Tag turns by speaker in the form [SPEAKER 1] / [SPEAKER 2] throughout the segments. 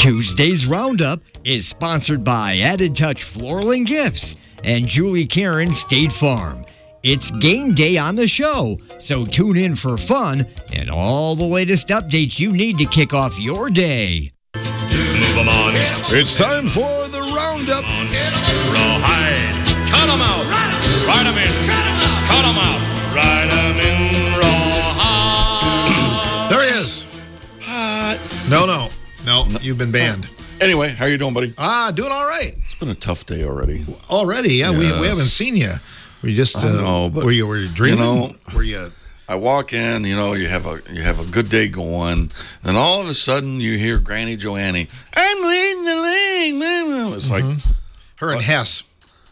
[SPEAKER 1] Tuesday's Roundup is sponsored by Added Touch Floral and Gifts and Julie Karen State Farm. It's game day on the show, so tune in for fun and all the latest updates you need to kick off your day.
[SPEAKER 2] Move 'em on.
[SPEAKER 3] It's time for the Roundup.
[SPEAKER 2] Rawhide. Cut 'em out. Ride 'em in. Cut 'em out. Ride 'em in rawhide.
[SPEAKER 3] There he is. No, you've been banned.
[SPEAKER 4] Anyway, how you doing, buddy?
[SPEAKER 3] Doing all right.
[SPEAKER 4] It's been a tough day already.
[SPEAKER 3] Already, yeah.
[SPEAKER 4] Yes.
[SPEAKER 3] We haven't seen you. We just
[SPEAKER 4] but
[SPEAKER 3] were you dreaming?
[SPEAKER 4] Were you? I walk in, you have a good day going, then all of a sudden you hear Granny Joanne, I'm leading the league. It's like
[SPEAKER 3] her and Hess.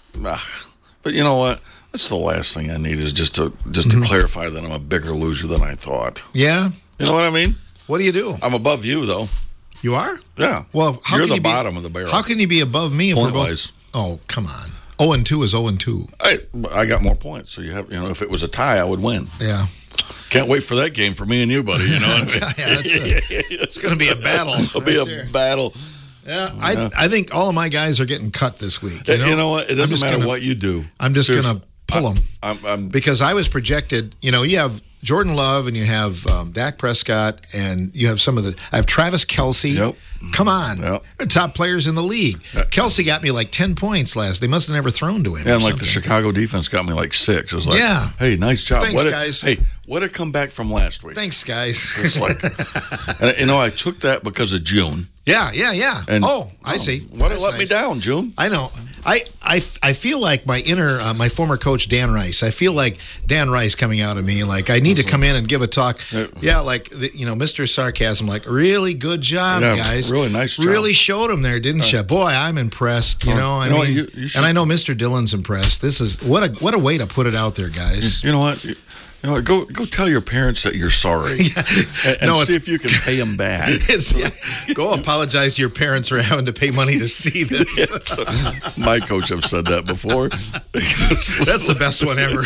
[SPEAKER 4] But you know what? That's the last thing I need is just to clarify that I'm a bigger loser than I thought.
[SPEAKER 3] Yeah.
[SPEAKER 4] You know what I mean?
[SPEAKER 3] What do you do?
[SPEAKER 4] I'm above you, though.
[SPEAKER 3] You are?
[SPEAKER 4] Yeah.
[SPEAKER 3] Well, how
[SPEAKER 4] you're
[SPEAKER 3] can
[SPEAKER 4] the
[SPEAKER 3] you be,
[SPEAKER 4] bottom of the barrel.
[SPEAKER 3] How can you be above me if we're
[SPEAKER 4] Point-wise.
[SPEAKER 3] both? Oh, come on. 0-2 is 0-2.
[SPEAKER 4] I got more points, so you have. If it was a tie, I would win.
[SPEAKER 3] Yeah.
[SPEAKER 4] Can't wait for that game for me and you, buddy. You know what I mean?
[SPEAKER 3] It's going to be a battle.
[SPEAKER 4] It'll be a battle.
[SPEAKER 3] Yeah, I think all of my guys are getting cut this week.
[SPEAKER 4] You know what? It doesn't matter what you do.
[SPEAKER 3] I'm just going to pull them.
[SPEAKER 4] I'm
[SPEAKER 3] because I was projected, you have Jordan Love and you have Dak Prescott and you have I have Travis Kelce.
[SPEAKER 4] Yep.
[SPEAKER 3] Come on.
[SPEAKER 4] Yep.
[SPEAKER 3] They're top players in the league. Kelce got me like 10 points last. They must have never thrown to him.
[SPEAKER 4] Yeah, and like the Chicago defense got me like 6. It was like, hey, nice job.
[SPEAKER 3] Thanks, guys.
[SPEAKER 4] Hey, what did come back from last week?
[SPEAKER 3] Thanks, guys.
[SPEAKER 4] It's like, and, I took that because of June.
[SPEAKER 3] Yeah. And, I see.
[SPEAKER 4] What let me down, June?
[SPEAKER 3] I know. I feel like my my former coach, Dan Rice. I feel like Dan Rice coming out of me. Like, I need to come in and give a talk. Yeah, like, Mr. Sarcasm, like, really good job, guys.
[SPEAKER 4] Really nice job.
[SPEAKER 3] Really showed him there, didn't you? Boy, I'm impressed. I mean,
[SPEAKER 4] you should.
[SPEAKER 3] And I know Mr. Dillon's impressed. This is, what a way to put it out there, guys.
[SPEAKER 4] You know what? Go tell your parents that you're sorry, and see if you can pay them back.
[SPEAKER 3] Go apologize to your parents for having to pay money to see this.
[SPEAKER 4] My coach have said that before.
[SPEAKER 3] That's the best one ever.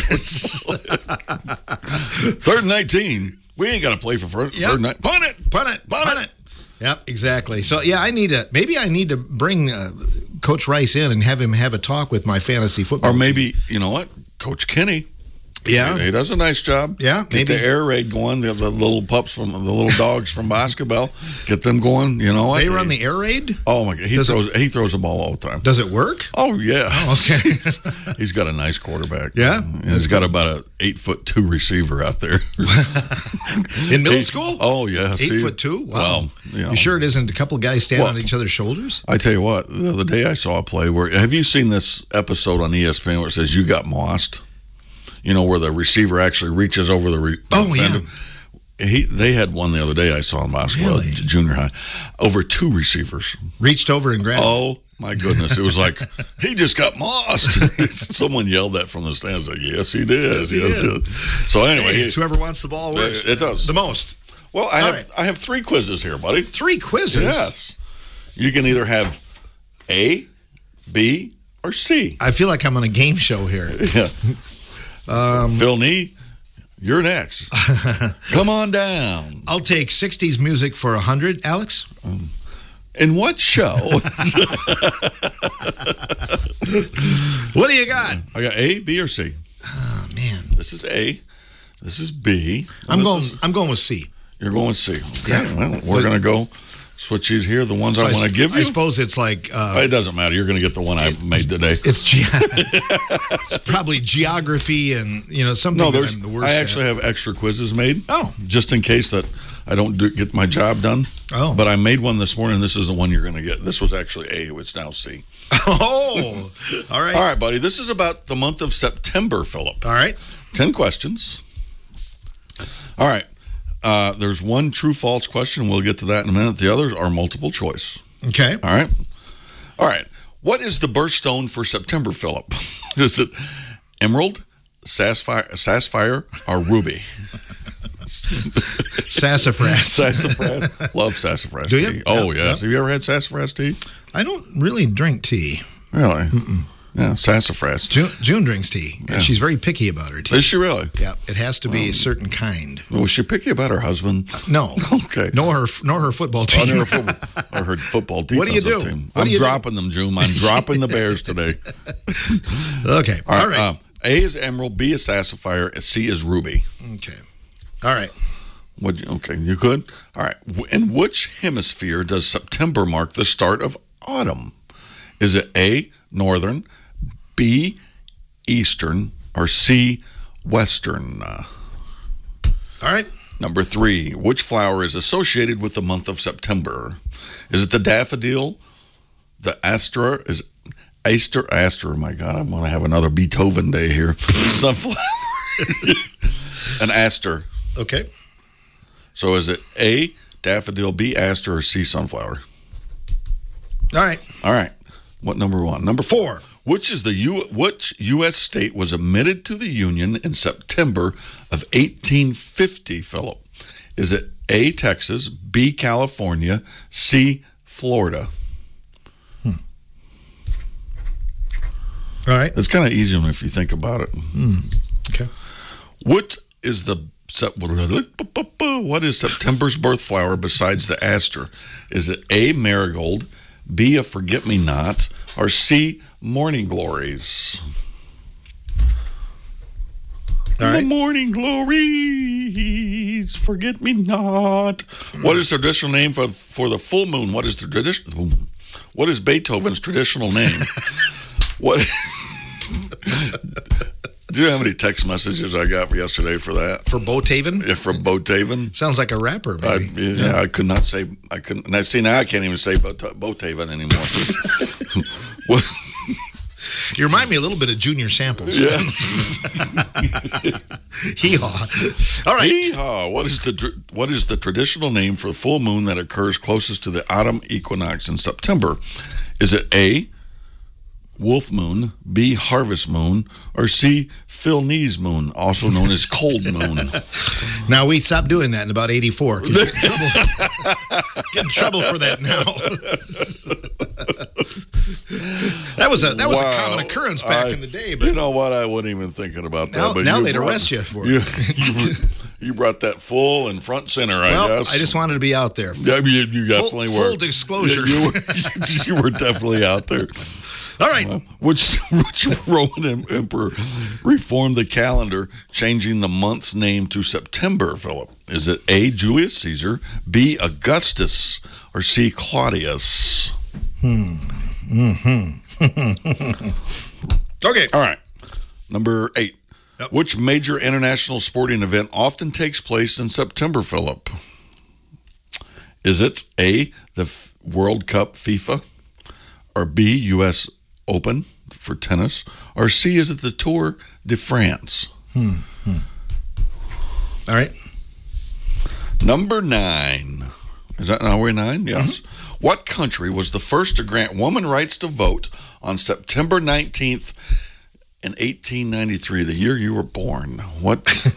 [SPEAKER 4] 3rd and 19. We ain't got to play for first.
[SPEAKER 3] Yep.
[SPEAKER 4] 3rd and 19. Punt it.
[SPEAKER 3] Yep, exactly. So maybe I need to bring Coach Rice in and have him have a talk with my fantasy football.
[SPEAKER 4] Or maybe
[SPEAKER 3] team.
[SPEAKER 4] You know what, Coach Kenny.
[SPEAKER 3] Yeah,
[SPEAKER 4] he does a nice job.
[SPEAKER 3] Yeah,
[SPEAKER 4] get the air raid going. The little pups the little dogs from basketball. Get them going. You know what?
[SPEAKER 3] They run the air raid.
[SPEAKER 4] Oh my God, he throws the ball all the time.
[SPEAKER 3] Does it work?
[SPEAKER 4] Oh yeah.
[SPEAKER 3] Oh, okay.
[SPEAKER 4] He's got a nice quarterback.
[SPEAKER 3] Yeah,
[SPEAKER 4] he's got about a 8'2" receiver out there.
[SPEAKER 3] In middle school?
[SPEAKER 4] Oh yeah,
[SPEAKER 3] 8'2". Wow.
[SPEAKER 4] Well,
[SPEAKER 3] you sure it isn't a couple of guys standing on each other's shoulders?
[SPEAKER 4] I tell you what, the other day I saw a play where. Have you seen this episode on ESPN where it says "You got mossed"? Where the receiver actually reaches over the defender. Yeah. They had one the other day I saw in basketball, junior high. Over 2 receivers.
[SPEAKER 3] Reached over and grabbed.
[SPEAKER 4] Oh, my goodness. It was like, he just got mossed. Someone yelled that from the stands. Like, yes, he did. Yes, he did. So anyway.
[SPEAKER 3] It's whoever wants the ball works.
[SPEAKER 4] It does.
[SPEAKER 3] The most.
[SPEAKER 4] Well, I have 3 quizzes here, buddy.
[SPEAKER 3] 3 quizzes?
[SPEAKER 4] Yes. You can either have A, B, or C.
[SPEAKER 3] I feel like I'm on a game show here.
[SPEAKER 4] Yeah. Phil Nee, you're next. Come on down.
[SPEAKER 3] I'll take 60s music for 100, Alex.
[SPEAKER 4] In what show?
[SPEAKER 3] What do you got?
[SPEAKER 4] I got A, B, or C.
[SPEAKER 3] Oh, man.
[SPEAKER 4] This is A. This is B.
[SPEAKER 3] I'm going with C.
[SPEAKER 4] You're going with C. Okay.
[SPEAKER 3] Yeah.
[SPEAKER 4] Well, we're going to go switch these here. The ones I want to give you.
[SPEAKER 3] I suppose it's like...
[SPEAKER 4] it doesn't matter. You're going to get the one I made today.
[SPEAKER 3] It's probably geography and, something that I'm the worst
[SPEAKER 4] I actually have extra quizzes made.
[SPEAKER 3] Oh.
[SPEAKER 4] Just in case that I don't get my job done.
[SPEAKER 3] Oh.
[SPEAKER 4] But I made one this morning. This is the one you're going to get. This was actually A. It's now C.
[SPEAKER 3] Oh. All right.
[SPEAKER 4] All right, buddy. This is about the month of September, Philip.
[SPEAKER 3] All right.
[SPEAKER 4] 10 questions. All right. There's one true-false question. We'll get to that in a minute. The others are multiple choice.
[SPEAKER 3] Okay.
[SPEAKER 4] All right. What is the birthstone for September, Philip? Is it emerald, sapphire, or ruby?
[SPEAKER 3] Sassafras.
[SPEAKER 4] Sassafras. Love sassafras
[SPEAKER 3] tea.
[SPEAKER 4] Do you? Oh, yes. Have you ever had sassafras tea?
[SPEAKER 3] I don't really drink tea.
[SPEAKER 4] Really? Yeah, sassafras.
[SPEAKER 3] June drinks tea, and she's very picky about her tea.
[SPEAKER 4] Is she really?
[SPEAKER 3] Yeah, it has to be a certain kind.
[SPEAKER 4] Was she picky about her husband?
[SPEAKER 3] No.
[SPEAKER 4] Okay.
[SPEAKER 3] Nor her football team.
[SPEAKER 4] Or her football defensive
[SPEAKER 3] What do you do?
[SPEAKER 4] team.
[SPEAKER 3] What do you
[SPEAKER 4] I'm dropping them, June. I'm dropping the Bears today.
[SPEAKER 3] Okay. All right.
[SPEAKER 4] A is emerald, B is sapphire, C is ruby.
[SPEAKER 3] Okay. All right.
[SPEAKER 4] Okay, you good? All right. In which hemisphere does September mark the start of autumn? Is it A, northern, B, eastern, or C, western?
[SPEAKER 3] All right.
[SPEAKER 4] Number 3, which flower is associated with the month of September? Is it the daffodil, the aster, my God, I'm going to have another Beethoven day here. Sunflower. An aster.
[SPEAKER 3] Okay.
[SPEAKER 4] So is it A, daffodil, B, aster, or C, sunflower?
[SPEAKER 3] All right.
[SPEAKER 4] All right. What number 1? Number 4. Which U.S. state was admitted to the Union in September of 1850, Philip? Is it A, Texas, B, California, C, Florida?
[SPEAKER 3] All right.
[SPEAKER 4] It's kind of easy if you think about it.
[SPEAKER 3] Okay.
[SPEAKER 4] What is September's birth flower besides the aster? Is it A, marigold, B, a forget-me-not, or C, morning glories?
[SPEAKER 3] All right.
[SPEAKER 4] The morning glories, forget-me-not. What is the traditional name for the full moon? What is Beethoven's traditional name? What is... Do you know how many text messages I got yesterday for that?
[SPEAKER 3] For Beethoven?
[SPEAKER 4] Yeah, for Beethoven.
[SPEAKER 3] Sounds like a rapper, maybe.
[SPEAKER 4] I could not say. I couldn't. And now I can't even say Beethoven anymore. What?
[SPEAKER 3] You remind me a little bit of Junior Samples.
[SPEAKER 4] Yeah.
[SPEAKER 3] Hee-haw. All right.
[SPEAKER 4] Hee-haw. What is the traditional name for the full moon that occurs closest to the autumn equinox in September? Is it A, wolf moon, B, harvest moon, or C, Philnese moon, also known as cold moon?
[SPEAKER 3] Now, we stopped doing that in about 84. Get in trouble for that now. That was a common occurrence back in the day. But
[SPEAKER 4] you know what? I wasn't even thinking about that.
[SPEAKER 3] Now they'd arrest you for it.
[SPEAKER 4] You brought that full and front center, I guess.
[SPEAKER 3] I just wanted to be out there.
[SPEAKER 4] Yeah, you definitely were.
[SPEAKER 3] Full disclosure.
[SPEAKER 4] You were definitely out there.
[SPEAKER 3] All right.
[SPEAKER 4] Which Roman emperor reformed the calendar, changing the month's name to September, Philip? Is it A, Julius Caesar, B, Augustus, or C, Claudius?
[SPEAKER 3] Okay.
[SPEAKER 4] All right. Number 8.
[SPEAKER 3] Yep.
[SPEAKER 4] Which major international sporting event often takes place in September, Philip? Is it A, the World Cup FIFA, or B, U.S. Open for tennis, or C, is it the Tour de France?
[SPEAKER 3] All right.
[SPEAKER 4] Number 9. Is that now we're 9? Yes. Mm-hmm. What country was the first to grant women rights to vote on September 19th in 1893, the year you were born? What?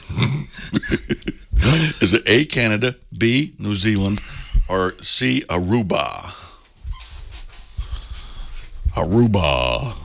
[SPEAKER 4] Is it A, Canada, B, New Zealand, or C, Aruba? Aruba.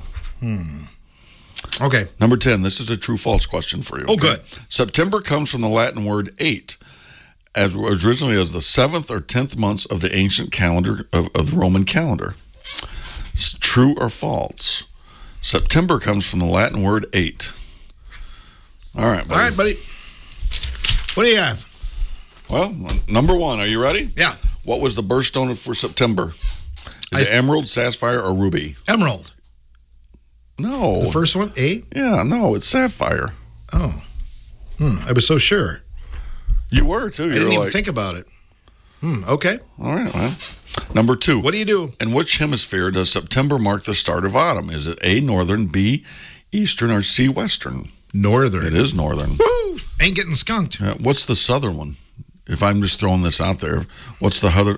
[SPEAKER 3] Okay.
[SPEAKER 4] Number 10. This is a true-false question for you.
[SPEAKER 3] Oh, good.
[SPEAKER 4] September comes from the Latin word 8, as originally as the 7th or 10th months of the ancient calendar of the Roman calendar. True or false? September comes from the Latin word 8. All right, buddy.
[SPEAKER 3] All right, buddy. What do you have?
[SPEAKER 4] Well, number 1. Are you ready?
[SPEAKER 3] Yeah.
[SPEAKER 4] What was the birthstone for September? Is it emerald, sapphire, or ruby?
[SPEAKER 3] Emerald.
[SPEAKER 4] No.
[SPEAKER 3] The first one, A?
[SPEAKER 4] Yeah, no, it's sapphire.
[SPEAKER 3] Oh. I was so sure.
[SPEAKER 4] You were, too.
[SPEAKER 3] I didn't even think about it. Okay.
[SPEAKER 4] All right, well. Number 2.
[SPEAKER 3] What do you do?
[SPEAKER 4] In which hemisphere does September mark the start of autumn? Is it A, northern, B, eastern, or C, western?
[SPEAKER 3] Northern.
[SPEAKER 4] It is northern.
[SPEAKER 3] Woo! Ain't getting skunked.
[SPEAKER 4] What's the southern one? If I'm just throwing this out there, what's the other?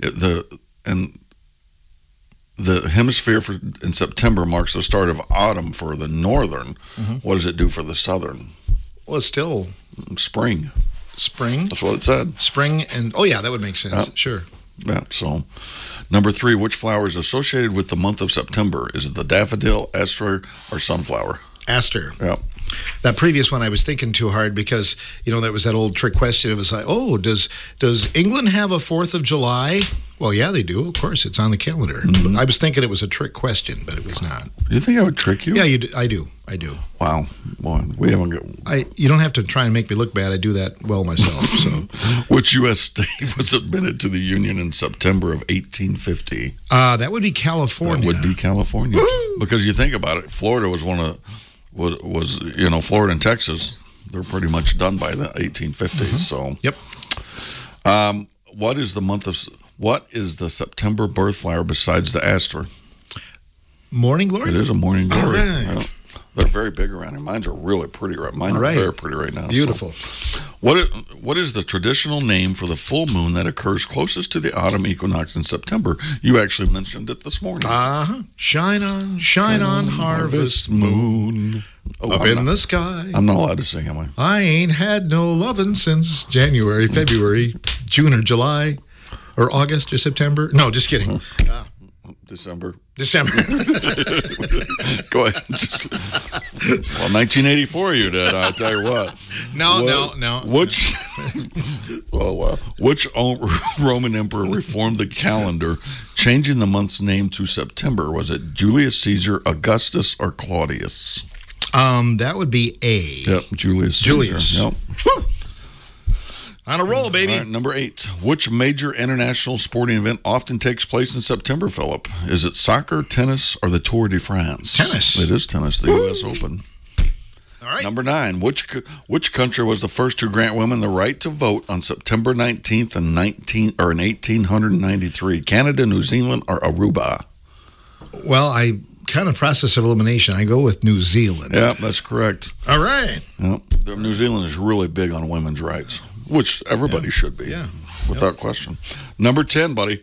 [SPEAKER 4] The hemisphere in September marks the start of autumn for the northern. Mm-hmm. What does it do for the southern?
[SPEAKER 3] Well, it's still
[SPEAKER 4] spring.
[SPEAKER 3] Spring?
[SPEAKER 4] That's what it said.
[SPEAKER 3] Spring and, oh yeah, that would make sense. Sure.
[SPEAKER 4] Yeah, so Number 3, which flower is associated with the month of September? Is it the daffodil, aster, or sunflower?
[SPEAKER 3] Aster.
[SPEAKER 4] Yep.
[SPEAKER 3] That previous one I was thinking too hard because, that was that old trick question. It was like, does England have a 4th of July? Well, yeah, they do. Of course, it's on the calendar.
[SPEAKER 4] Mm-hmm.
[SPEAKER 3] I was thinking it was a trick question, but it was not.
[SPEAKER 4] You think I would trick you?
[SPEAKER 3] Yeah, I do.
[SPEAKER 4] Wow. Boy, we haven't got...
[SPEAKER 3] You don't have to try and make me look bad. I do that well myself. So,
[SPEAKER 4] which U.S. state was admitted to the Union in September of 1850?
[SPEAKER 3] That would be California.
[SPEAKER 4] That would be California.
[SPEAKER 3] Woo-hoo!
[SPEAKER 4] Because you think about it, Florida was Florida and Texas, they're pretty much done by the 1850s. So,
[SPEAKER 3] yep.
[SPEAKER 4] What is the September birth flower besides the aster?
[SPEAKER 3] Morning glory?
[SPEAKER 4] It is a morning glory.
[SPEAKER 3] All right.
[SPEAKER 4] Well, they're very big around here. Mine are really pretty right. Mine are very pretty right now.
[SPEAKER 3] Beautiful.
[SPEAKER 4] So, what is the traditional name for the full moon that occurs closest to the autumn equinox in September? You actually mentioned it this morning.
[SPEAKER 3] Shine on, harvest moon. Up in the sky.
[SPEAKER 4] I'm not allowed to sing, am I?
[SPEAKER 3] I ain't had no lovin' since January, February, June or July, or August or September. No, just kidding.
[SPEAKER 4] December.
[SPEAKER 3] Go
[SPEAKER 4] ahead. 1984 you did, I'll tell you what.
[SPEAKER 3] No.
[SPEAKER 4] Which Roman emperor reformed the calendar, changing the month's name to September? Was it Julius Caesar, Augustus, or Claudius?
[SPEAKER 3] That would be A.
[SPEAKER 4] Yep, Julius Caesar. Yep.
[SPEAKER 3] On a roll, baby.
[SPEAKER 4] All right, number 8. Which major international sporting event often takes place in September, Philip? Is it soccer, tennis, or the Tour de France?
[SPEAKER 3] Tennis.
[SPEAKER 4] It is tennis, the U.S. Open.
[SPEAKER 3] All right.
[SPEAKER 4] Number 9. Which country was the first to grant women the right to vote on September 19th in 1893? Canada, New Zealand, or Aruba?
[SPEAKER 3] Well, I kind of process of elimination. I go with New Zealand.
[SPEAKER 4] Yeah, that's correct.
[SPEAKER 3] All right.
[SPEAKER 4] Yep. New Zealand is really big on women's rights. Which everybody should be, without question. Number 10, buddy.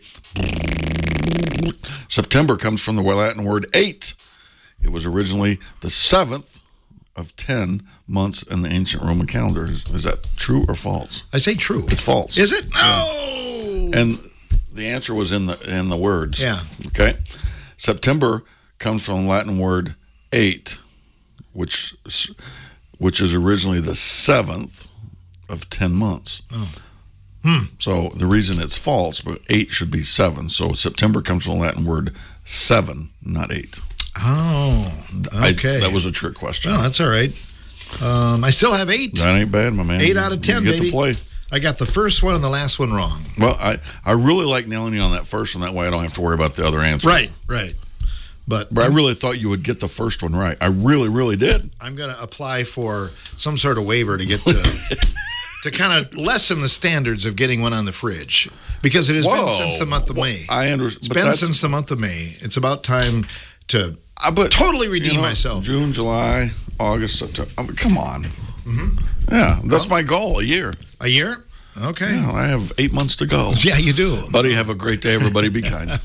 [SPEAKER 4] September comes from the Latin word 8. It was originally the 7th of 10 months in the ancient Roman calendar. Is that true or false?
[SPEAKER 3] I say true.
[SPEAKER 4] It's false.
[SPEAKER 3] Is it? No.
[SPEAKER 4] And the answer was in the words.
[SPEAKER 3] Yeah.
[SPEAKER 4] Okay. September comes from the Latin word 8, which is originally the 7th of 10 months. So the reason it's false, but 8 should be 7. So September comes from the Latin word 7, not 8.
[SPEAKER 3] Oh, okay.
[SPEAKER 4] That was a trick question.
[SPEAKER 3] Oh, that's all right. I still have 8.
[SPEAKER 4] That ain't bad, my man.
[SPEAKER 3] 8 out of 10,
[SPEAKER 4] you get
[SPEAKER 3] baby.
[SPEAKER 4] to play.
[SPEAKER 3] I got the first one and the last one wrong.
[SPEAKER 4] Well, I really like nailing you on that first one. That way I don't have to worry about the other answers.
[SPEAKER 3] Right. But
[SPEAKER 4] I really thought you would get the first one right. I really, really did.
[SPEAKER 3] I'm going to apply for some sort of waiver to get to kind of lessen the standards of getting one on the fridge, because it has been since the month of May.
[SPEAKER 4] I understand.
[SPEAKER 3] It's been since the month of May. It's about time to totally redeem myself.
[SPEAKER 4] June, July, August, September. I mean, come on. Mm-hmm. Yeah, that's my goal, a year.
[SPEAKER 3] A year? Okay.
[SPEAKER 4] Yeah, I have 8 months to go.
[SPEAKER 3] Yeah, you do.
[SPEAKER 4] Buddy, have a great day. Everybody be kind.